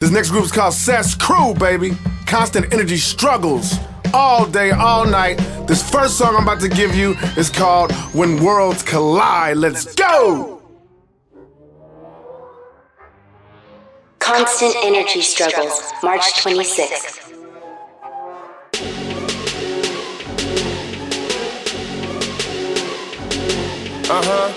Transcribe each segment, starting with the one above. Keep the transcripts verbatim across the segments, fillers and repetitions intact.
This next group is called Seth's Crew, baby. Constant energy struggles all day, all night. This first song I'm about to give you is called When Worlds Collide. Let's go! Constant Energy Struggles, March twenty-sixth. Uh-huh.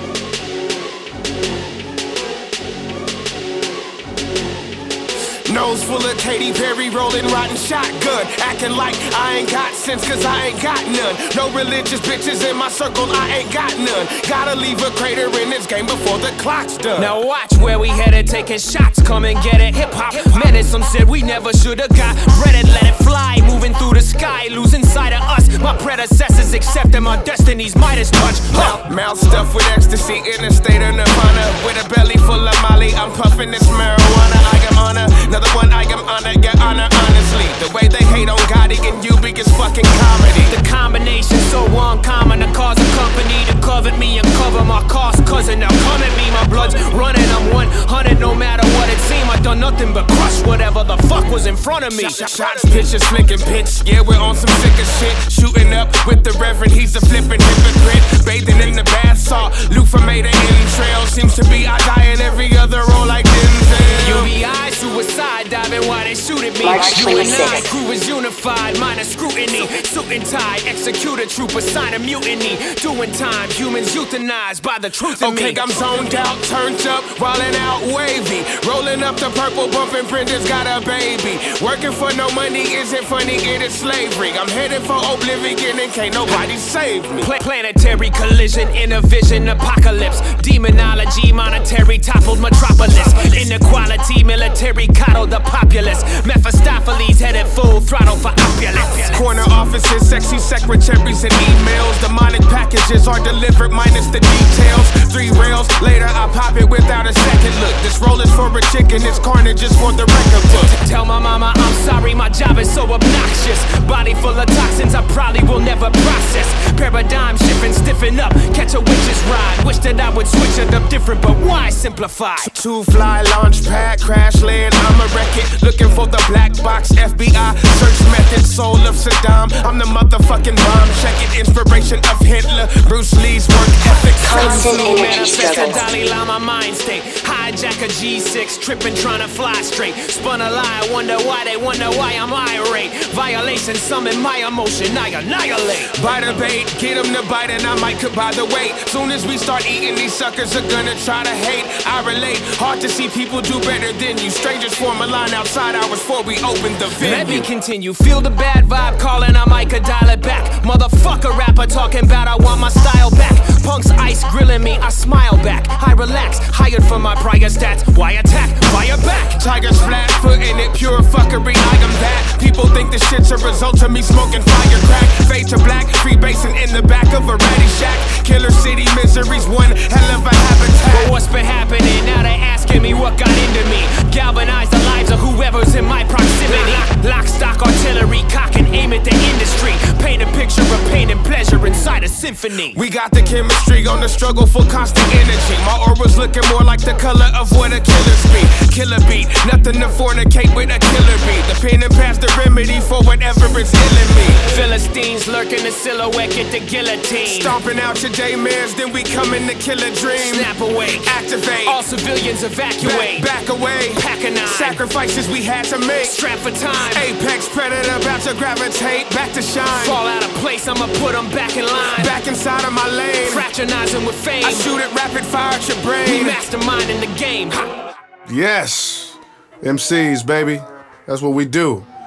Nose full of Katy Perry, rolling rotten shotgun. Acting like I ain't got sense, cause I ain't got none. No religious bitches in my circle, I ain't got none. Gotta leave a crater in this game before the clock's done. Now watch where we headed, taking shots, come and get it. Hip-hop, menace, some said we never should've got read it. Let it fly, moving through the sky, losing sight of us. My predecessors accepting my destiny's Midas touch. Huh. Mouth stuffed with ecstasy in a state of nirvana. With a belly full of Molly, I'm puffing this marijuana. I am honor, another one I am honor, get honor honestly. The way they hate on Gotti and you be is fucking comedy. The combination so uncommon to cause a company to covet me and cover my cost. Cousin, now come at me, my blood's running. I'm one hundred no matter what it seemed. I done nothing but crush whatever the fuck was in front of me. Shots, pitches, flicking pitch. Yeah, we're on some sicker shit. Shooting up with the Reverend, he's a flipping hypocrite. Bathing in the bath salt, loot from Maida in trail. Seems to be I die in every other role like Denzel. U B I, suicide diving while they shoot at me. March You and I, twenty-sixth. crew is unified, minus scrutiny. Suit and tie, execute a trooper, sign a mutiny. Doing time, humans euthanized by the truth in Okay, me. I'm zoned out, turned up, wildin' out wavy. Rolling up the purple, bumping Brenda's got a baby. Working for no money isn't funny, it is slavery. I'm headed for oblivion and can't nobody save me. Pla- planetary collision, inner vision, apocalypse. Demonology, monetary, toppled metropolis. Inequality, military, coddled the populace. Mephistopheles headed full throttle for opulence. Corner offices, sexy secretaries and emails. Demonic packages are delivered minus the details. Three rails later, I pop it without a second look. This roll is for a chicken, this carnage is for the record book. Tell my mama I'm sorry, my job is so obnoxious. Body full of toxins I probably will never process. Paradigm shifting, stiffen up, catch a witch's ride. Wish that I would switch it up different, but why simplify? Two fly launch pad, crash land, I'ma wreck it. Looking for the black box, F B I, search method, soul of Saddam. I'm the motherfucking bomb, check it, inspiration of Hitler, Bruce Lee's work ethic. Constant energy Manifest a struggles. Dalai Lama mind state. Hijack a G six, tripping, trying to fly straight. Spun a lie, wonder why they wonder why I'm irate. Violation, summon my emotion, I annihilate. By the bait, get them to bite and I might cut by the weight. Soon as we start eating, these suckers are gonna try to hate. I relate, hard to see people do better than you. Strangers form a line outside hours before we open the venue. Let me continue, feel the bad vibe calling, I might could dial it back. Motherfucker rapper talking about I want my style back. Punks ice grilling me, I smile back. I relax, hired for my prior stats. Why attack? Fire back. Tigers flat footing it, pure fuckery, I am that. People think this shit's a result of me smoking fire crack. Fade to black, free basing in the back of a ready shack. Killer city miseries, one hell of a habitat. But what's been happening? Now they asking me what got into me. Galvanize the lives of whoever's in my proximity. Lock, stock, artillery, cock and aim at the industry. Paint a picture of pain and pleasure inside a symphony. We got the chemistry on the struggle for constant energy. My aura's looking more like the color of what a killer's be. Killer beat, nothing to fornicate with a killer beat. The pen and pass the remedy for whatever is killing me. Philistines lurking the silhouette, get the guillotine. Stomping out your daymares, then we come in to kill a dream. Snap away, Activate, all civilians evacuate. back, back away. Pack a nine, Sacrifices we had to make. strap for time. Apex predator about to gravitate, back to shine. Fall out of place, I'ma put them back in line. Back inside of my lane. Fraternizing with fame. I shoot it rapid fire at your We brain. mastermind in the game. Ha. Yes, M Cs, baby. That's what we do.